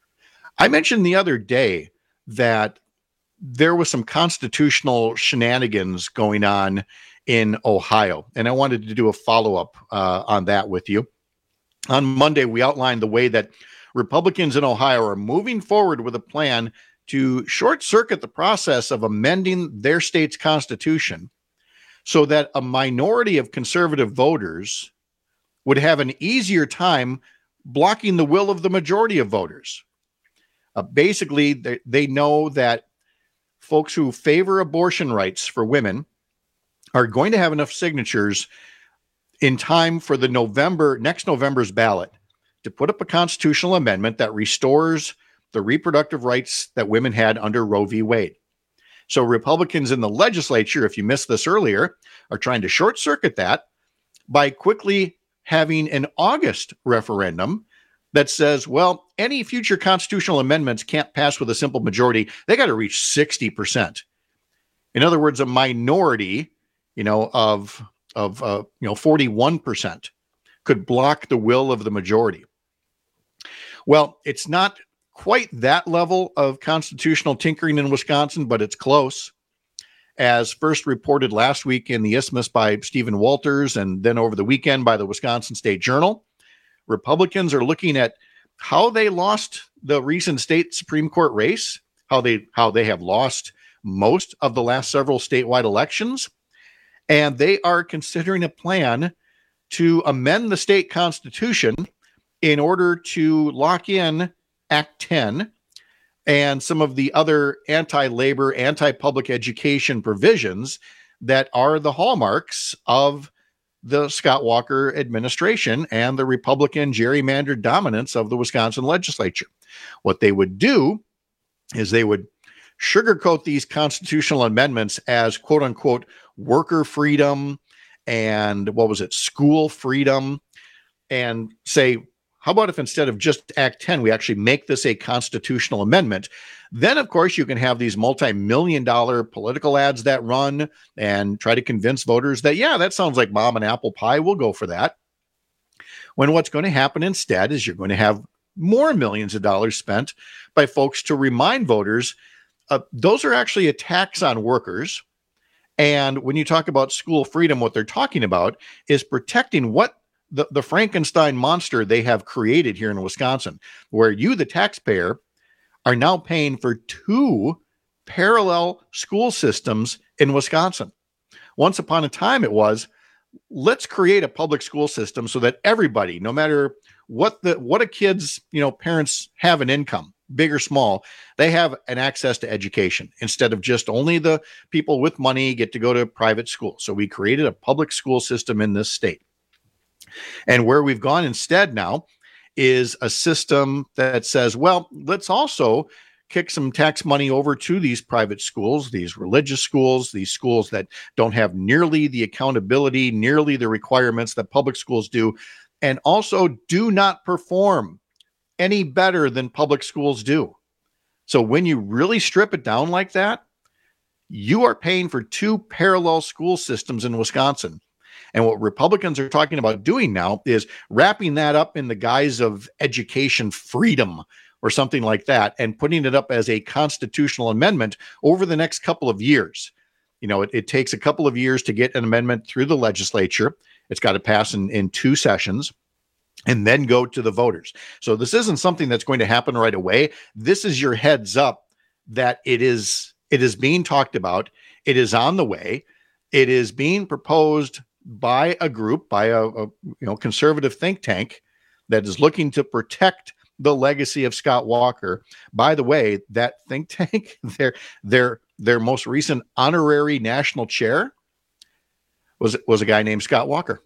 I mentioned the other day that there was some constitutional shenanigans going on in Ohio, and I wanted to do a follow-up uh, on that with you. On Monday, we outlined the way that Republicans in Ohio are moving forward with a plan to short-circuit the process of amending their state's constitution so that a minority of conservative voters would have an easier time blocking the will of the majority of voters. Uh, basically, they, they know that folks who favor abortion rights for women are going to have enough signatures in time for the November, next November's ballot to put up a constitutional amendment that restores the reproductive rights that women had under Roe v. Wade. So Republicans in the legislature, if you missed this earlier, are trying to short circuit that by quickly having an August referendum that says, well, any future constitutional amendments can't pass with a simple majority. They got to reach sixty percent. In other words, a minority, you know, of of, uh, you know, forty-one percent could block the will of the majority. Well, it's not quite that level of constitutional tinkering in Wisconsin, but it's close. As first reported last week in the Isthmus by Stephen Walters and then over the weekend by the Wisconsin State Journal, Republicans are looking at how they lost the recent state Supreme Court race, how they how they have lost most of the last several statewide elections, And they are considering a plan to amend the state constitution in order to lock in Act ten and some of the other anti-labor, anti-public education provisions that are the hallmarks of the Scott Walker administration and the Republican gerrymandered dominance of the Wisconsin legislature. What they would do is they would sugarcoat these constitutional amendments as quote unquote worker freedom and what was it, school freedom, and say, how about if instead of just Act ten, we actually make this a constitutional amendment? Then, of course, you can have these multi-million dollar political ads that run and try to convince voters that, yeah, that sounds like mom and apple pie. We'll go for that. When what's going to happen instead is you're going to have more millions of dollars spent by folks to remind voters uh, those are actually attacks on workers. And when you talk about school freedom, what they're talking about is protecting what the, the Frankenstein monster they have created here in Wisconsin, where you, the taxpayer, are now paying for two parallel school systems in Wisconsin. Once upon a time, it was, let's create a public school system so that everybody, no matter what the what a kid's you know parents have an income, big or small, they have an access to education instead of just only the people with money get to go to private school. So we created a public school system in this state. And where we've gone instead now is a system that says, well, let's also kick some tax money over to these private schools, these religious schools, these schools that don't have nearly the accountability, nearly the requirements that public schools do, and also do not perform any better than public schools do. So when you really strip it down like that, you are paying for two parallel school systems in Wisconsin. And what Republicans are talking about doing now is wrapping that up in the guise of education freedom or something like that, and putting it up as a constitutional amendment over the next couple of years. You know, it, it takes a couple of years to get an amendment through the legislature. It's got to pass in, in two sessions and then go to the voters. So this isn't something that's going to happen right away. This is your heads up that it is, it is being talked about. It is on the way. It is being proposed by a group, by a, a you know conservative think tank that is looking to protect the legacy of Scott Walker. By the way, that think tank, their their their most recent honorary national chair was was a guy named Scott Walker.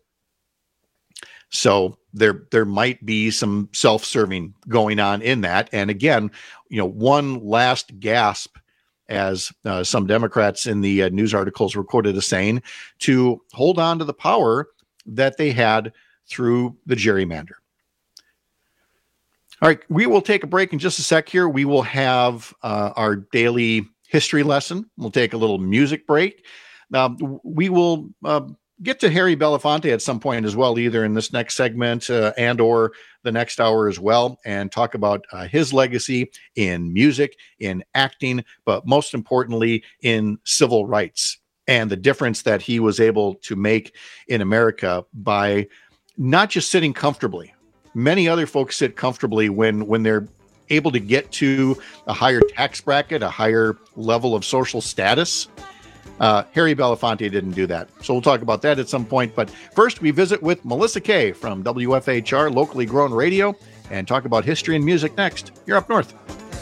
So there there might be some self-serving going on in that. And again, you know, one last gasp, as uh, some Democrats in the uh, news articles were quoted as saying, to hold on to the power that they had through the gerrymander. All right, we will take a break in just a sec here. We will have uh, our daily history lesson. We'll take a little music break. Um, we will uh, get to Harry Belafonte at some point as well, either in this next segment uh, and or the next hour as well, and talk about uh, his legacy in music, in acting, but most importantly, in civil rights and the difference that he was able to make in America by not just sitting comfortably. Many other folks sit comfortably when, when they're able to get to a higher tax bracket, a higher level of social status. Uh, Harry Belafonte didn't do that. So we'll talk about that at some point. But first, we visit with Melissa Kay from W F H R, locally grown radio, and talk about history and music next. You're Up North.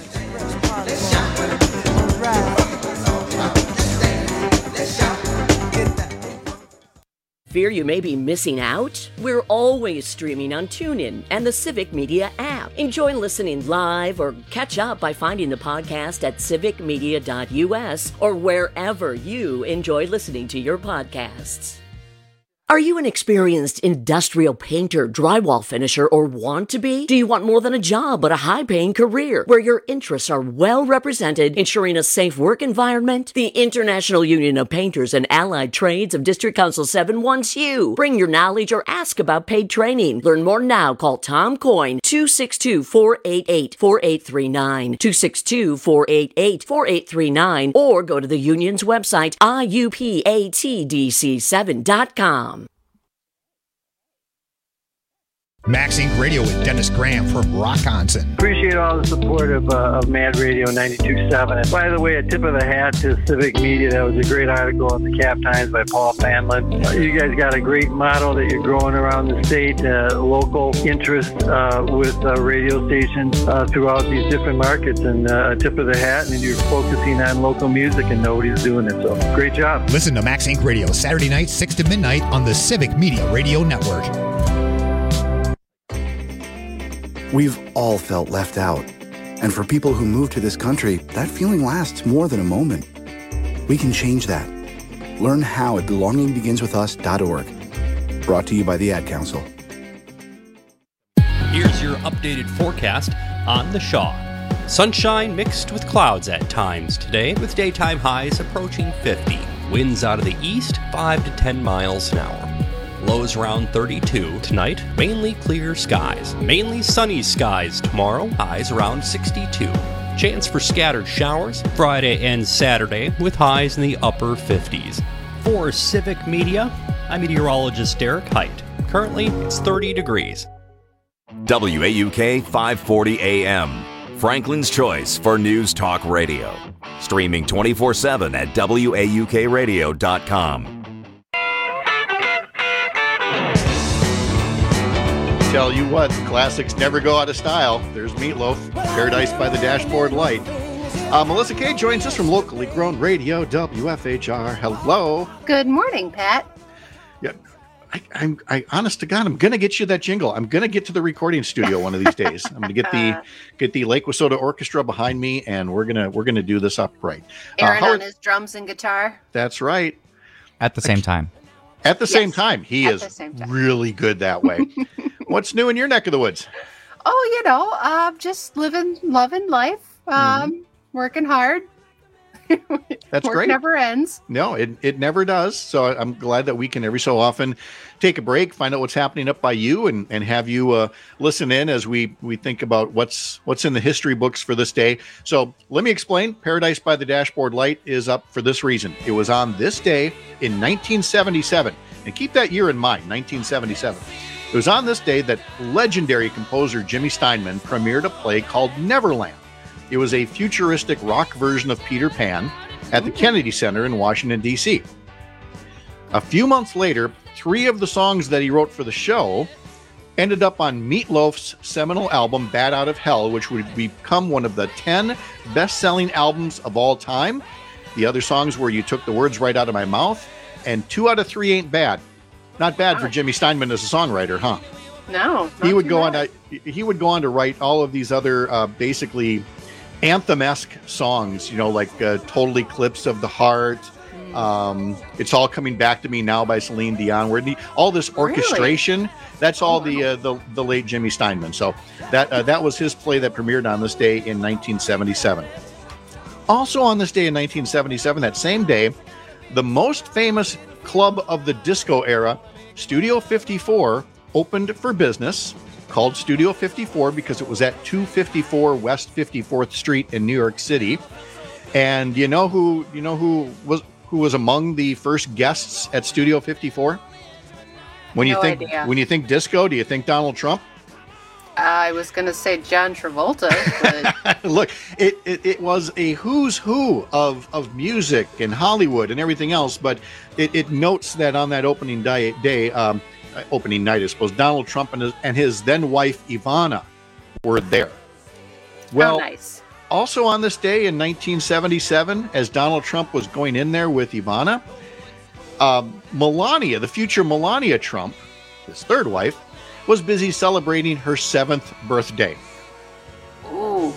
Fear you may be missing out? We're always streaming on TuneIn and the Civic Media app. Enjoy listening live or catch up by finding the podcast at civic media dot u s or wherever you enjoy listening to your podcasts. Are you an experienced industrial painter, drywall finisher, or want to be? Do you want more than a job, but a high-paying career where your interests are well represented, ensuring a safe work environment? The International Union of Painters and Allied Trades of District Council seven wants you. Bring your knowledge or ask about paid training. Learn more now. Call Tom Coyne, two six two, four eight eight, four eight three nine, two six two, four eight eight, four eight three nine, or go to the union's website, I U P A T D C seven dot com. Max Inc Radio with Dennis Graham from Rockonson. Appreciate all the support of, uh, of Mad Radio ninety-two point seven. And by the way, a tip of the hat to Civic Media. That was a great article in the Cap Times by Paul Fanlin. Uh, you guys got a great model that you're growing around the state, uh, local interest uh, with uh, radio stations uh, throughout these different markets. And uh, a tip of the hat, and you're focusing on local music, and nobody's doing it. So great job. Listen to Max Inc Radio Saturday night, six to midnight on the Civic Media Radio Network. We've all felt left out. And for people who move to this country, that feeling lasts more than a moment. We can change that. Learn how at belonging begins with us dot org. Brought to you by the Ad Council. Here's your updated forecast on the Shaw. Sunshine mixed with clouds at times today, with daytime highs approaching fifty. Winds out of the east, five to ten miles an hour. Lows around thirty-two tonight, mainly clear skies. Mainly sunny skies tomorrow, highs around sixty-two. Chance for scattered showers Friday and Saturday with highs in the upper fifties. For Civic Media, I'm meteorologist Derek Height. Currently, it's thirty degrees. W A U K five forty A M, Franklin's choice for News Talk Radio. Streaming twenty-four seven at W A U K radio dot com. Tell you what, classics never go out of style. There's Meatloaf, Paradise by the Dashboard Light. Uh, Melissa Kay joins us from locally grown radio, W F H R. Hello. Good morning, Pat. Yeah, I, I'm. I honest to God, I'm gonna get you that jingle. I'm gonna get to the recording studio one of these days. I'm gonna get the get the Lake Wissota Orchestra behind me, and we're gonna we're gonna do this up right. Aaron uh, on his drums and guitar. That's right. At the same time. At the Yes, same time, he at is the same time. really good that way. What's new in your neck of the woods? Oh, you know, uh, just living, loving life, um, Mm-hmm. working hard. That's Work great. never ends. No, it, it never does. So I'm glad that we can every so often take a break, find out what's happening up by you, and, and have you uh, listen in as we, we think about what's what's in the history books for this day. So let me explain. Paradise by the Dashboard Light is up for this reason. It was on this day in nineteen seventy-seven. And keep that year in mind, nineteen seventy-seven. It was on this day that legendary composer Jimmy Steinman premiered a play called Neverland. It was a futuristic rock version of Peter Pan at the Kennedy Center in Washington, D C. A few months later, three of the songs that he wrote for the show ended up on Meatloaf's seminal album, Bat Out of Hell, which would become one of the ten best-selling albums of all time. The other songs were You Took the Words Right Out of My Mouth, and Two Out of Three Ain't Bad. Not bad for Jimmy Steinman as a songwriter, huh? No. He would go on to he would go on to write all of these other uh, basically anthem-esque songs, you know, like uh, Total Eclipse of the Heart, um, It's All Coming Back to Me Now by Celine Dion. Where he, all this orchestration, really? That's all the, uh, the the late Jimmy Steinman. So that uh, that was his play that premiered on this day in nineteen seventy-seven. Also on this day in nineteen seventy-seven, that same day, the most famous club of the disco era, Studio fifty-four, opened for business, called Studio fifty-four because it was at two fifty-four West fifty-fourth Street in New York City. And you know who you know who was who was among the first guests at Studio fifty-four? When you No think idea. when you think disco, do you think Donald Trump? I was going to say John Travolta, but Look, it, it, it was a who's who of, of music and Hollywood and everything else, but it, it notes that on that opening day, day um, uh, opening night, I suppose, Donald Trump and his, and his then wife Ivana were there. Well, oh, nice. also on this day in nineteen seventy-seven, as Donald Trump was going in there with Ivana, um, Melania, the future Melania Trump, his third wife, was busy celebrating her seventh birthday. Ooh.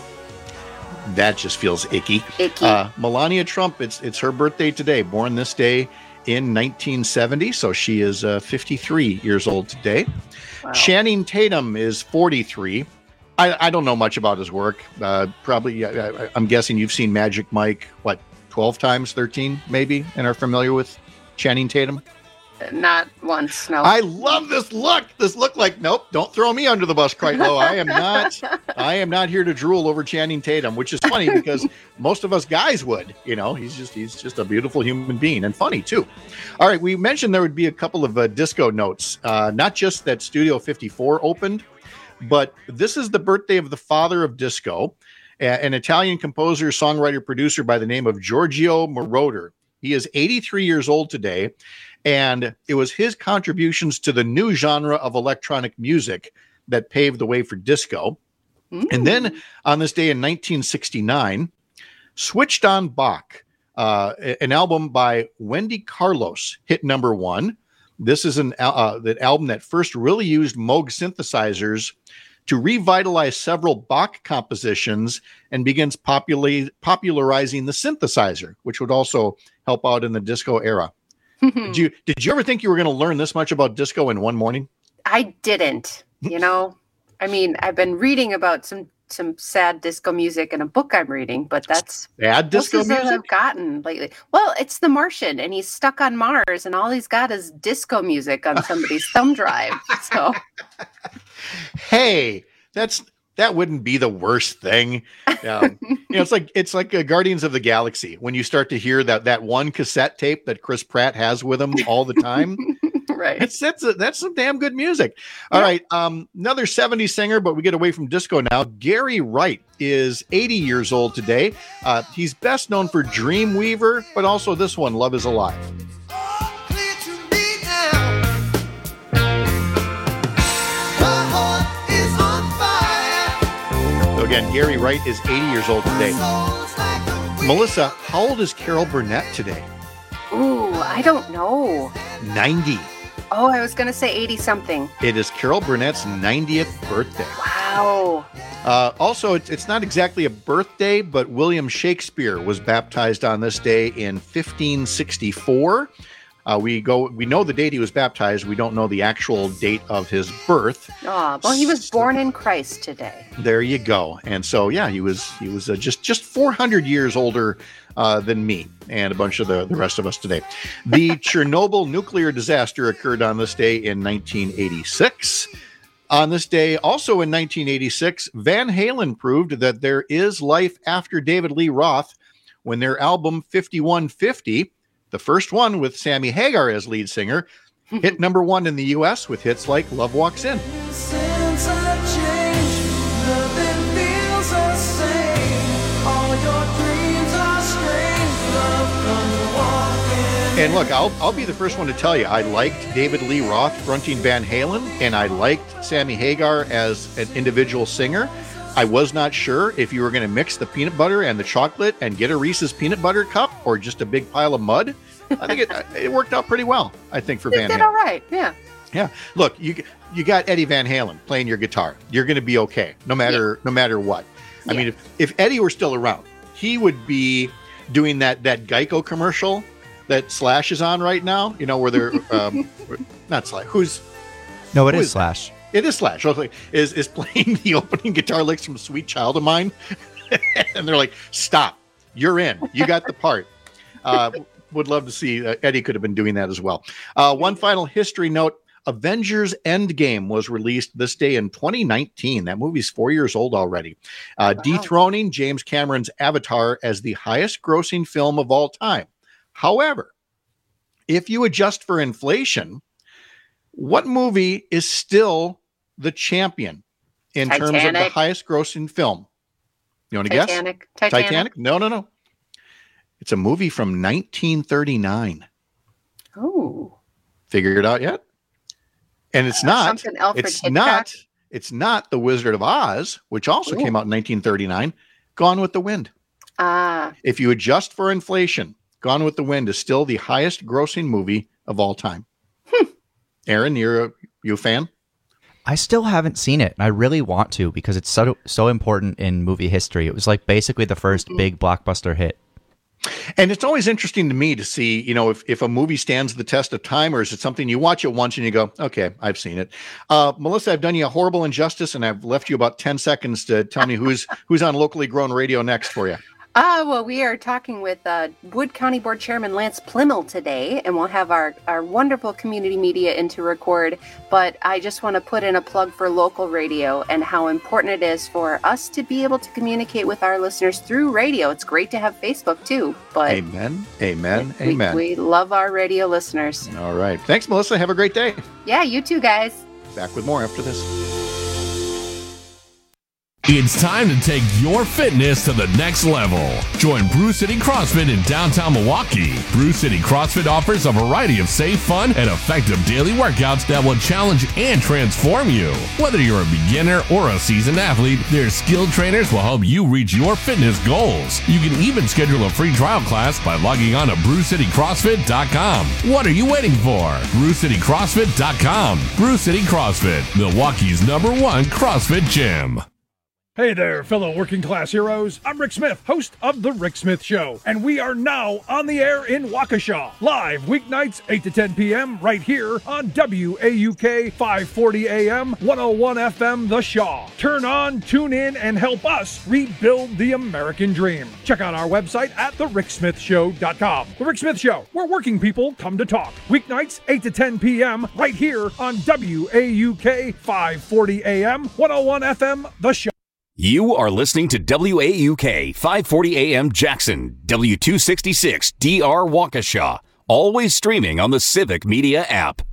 That just feels icky. Icky. Uh, Melania Trump, it's it's her birthday today, born this day in nineteen seventy, so she is uh, fifty-three years old today. Wow. Channing Tatum is forty-three. I, I don't know much about his work. Uh, probably, I, I, I'm guessing you've seen Magic Mike, what, twelve times, thirteen maybe, and are familiar with Channing Tatum? Not once. No. I love this look. This look like, nope, don't throw me under the bus, Kreitlow. I am not. I am not here to drool over Channing Tatum, which is funny because most of us guys would. You know, he's just he's just a beautiful human being and funny too. All right, we mentioned there would be a couple of uh, disco notes. Uh, not just that Studio fifty-four opened, but this is the birthday of the father of disco, an Italian composer, songwriter, producer by the name of Giorgio Moroder. He is eighty-three years old today, and it was his contributions to the new genre of electronic music that paved the way for disco. Mm. And then on this day in nineteen sixty-nine, Switched on Bach, uh, an album by Wendy Carlos, hit number one. This is an uh, the album that first really used Moog synthesizers to revitalize several Bach compositions and begins popula- popularizing the synthesizer, which would also help out in the disco era. did you did you ever think you were going to learn this much about disco in one morning? I didn't. You know, I mean, I've been reading about some some sad disco music in a book I'm reading, but that's sad disco music I've gotten lately. Well, it's The Martian, and he's stuck on Mars, and all he's got is disco music on somebody's thumb drive. So, hey, that's that wouldn't be the worst thing. Um, you know, it's like it's like uh, Guardians of the Galaxy when you start to hear that that one cassette tape that Chris Pratt has with him all the time. Right. That's that's a, that's some damn good music. All yeah. right, um, another seventies singer, but we get away from disco now. Gary Wright is eighty years old today. Uh, he's best known for Dreamweaver, but also this one, Love Is Alive. So again, Gary Wright is eighty years old today. Melissa, how old is Carol Burnett today? Ooh, I don't know. ninety. Oh, I was going to say eighty-something. It is Carol Burnett's ninetieth birthday. Wow. Uh, also, it's, it's not exactly a birthday, but William Shakespeare was baptized on this day in fifteen sixty-four. Uh, we go. We know the date he was baptized. We don't know the actual date of his birth. Oh, well, he was born in Christ today. There you go. And so, yeah, he was he was uh, just just four hundred years older uh, than me and a bunch of the, the rest of us today. The Chernobyl nuclear disaster occurred on this day in nineteen eighty-six. On this day, also in nineteen eighty-six, Van Halen proved that there is life after David Lee Roth when their album fifty-one fifty, the first one with Sammy Hagar as lead singer, hit number one in the U S with hits like Love Walks In. Since I changed, nothing feels the same. All your dreams are strange. Love comes walking. And look, I'll I'll be the first one to tell you, I liked David Lee Roth fronting Van Halen, and I liked Sammy Hagar as an individual singer. I was not sure if you were going to mix the peanut butter and the chocolate and get a Reese's peanut butter cup or just a big pile of mud. I think it it worked out pretty well, I think, for It Van did Halen. all right, yeah. Yeah. Look, you you got Eddie Van Halen playing your guitar. You're going to be okay, no matter no matter what. I Yeah. mean, if, if Eddie were still around, he would be doing that that Geico commercial that Slash is on right now. You know, where they're um, not Slash. Who's No, it who is Slash. that? It is Slash. Okay, Is is playing the opening guitar licks from "Sweet Child of Mine," and they're like, "Stop! You're in. You got the part." Uh, would love to see uh, Eddie could have been doing that as well. Uh, one final history note: Avengers Endgame was released this day in twenty nineteen. That movie's four years old already, uh, Wow. dethroning James Cameron's Avatar as the highest-grossing film of all time. However, if you adjust for inflation, what movie is still the champion in terms of the Titanic. highest grossing film? You want to guess? Titanic. Titanic. No, no, no. It's a movie from nineteen thirty-nine. Oh. Figure it out yet? And it's not. something Alfred It's Hitchcock? not. It's not The Wizard of Oz, which also Ooh. came out in nineteen thirty-nine. Gone with the Wind. Ah. If you adjust for inflation, Gone with the Wind is still the highest grossing movie of all time. Aaron, you're a, you a fan? I still haven't seen it, and I really want to because it's so so important in movie history. It was like basically the first big blockbuster hit. And it's always interesting to me to see, you know, if, if a movie stands the test of time, or is it something you watch it once and you go, okay, I've seen it. Uh, Melissa, I've done you a horrible injustice, and I've left you about ten seconds to tell me who's who's on locally grown radio next for you. Uh, well, we are talking with uh, Wood County Board Chairman Lance Plimmel today, and we'll have our, our wonderful community media in to record. But I just want to put in a plug for local radio and how important it is for us to be able to communicate with our listeners through radio. It's great to have Facebook, too. But Amen. Amen. we, Amen. We love our radio listeners. All right. Thanks, Melissa. Have a great day. Yeah, you too, guys. Back with more after this. It's time to take your fitness to the next level. Join Brew City CrossFit in downtown Milwaukee. Brew City CrossFit offers a variety of safe, fun, and effective daily workouts that will challenge and transform you. Whether you're a beginner or a seasoned athlete, their skilled trainers will help you reach your fitness goals. You can even schedule a free trial class by logging on to brew city crossfit dot com. What are you waiting for? brew city crossfit dot com. Brew City CrossFit, Milwaukee's number one CrossFit gym. Hey there, fellow working class heroes. I'm Rick Smith, host of The Rick Smith Show, and we are now on the air in Waukesha, live weeknights eight to ten p.m. right here on W A U K five forty A M, one oh one F M The Shaw. Turn on, tune in, and help us rebuild the American dream. Check out our website at the rick smith show dot com. The Rick Smith Show, where working people come to talk. Weeknights eight to ten p.m. right here on W A U K five forty A M, one oh one F M The Shaw. You are listening to W A U K five forty A M Jackson, W two sixty-six D R Waukesha, always streaming on the Civic Media app.